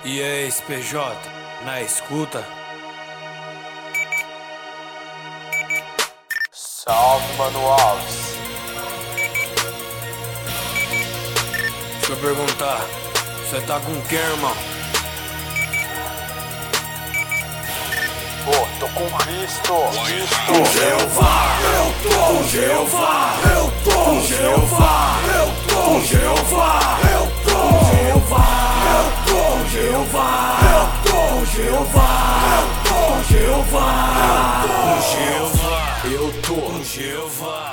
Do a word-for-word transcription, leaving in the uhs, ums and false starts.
E aí, S P J, na escuta? Salve, Mano Alves. Deixa eu perguntar, você tá com quem, irmão? Pô, tô com Cristo. Cristo. Com Jeová, eu tô com Jeová, eu tô com Jeová, eu tô com Jeová, eu tô com Jeová, eu tô com Jeová, eu tô com Jeová, eu tô com Jeová, Com Jeová, eu tô com Jeová.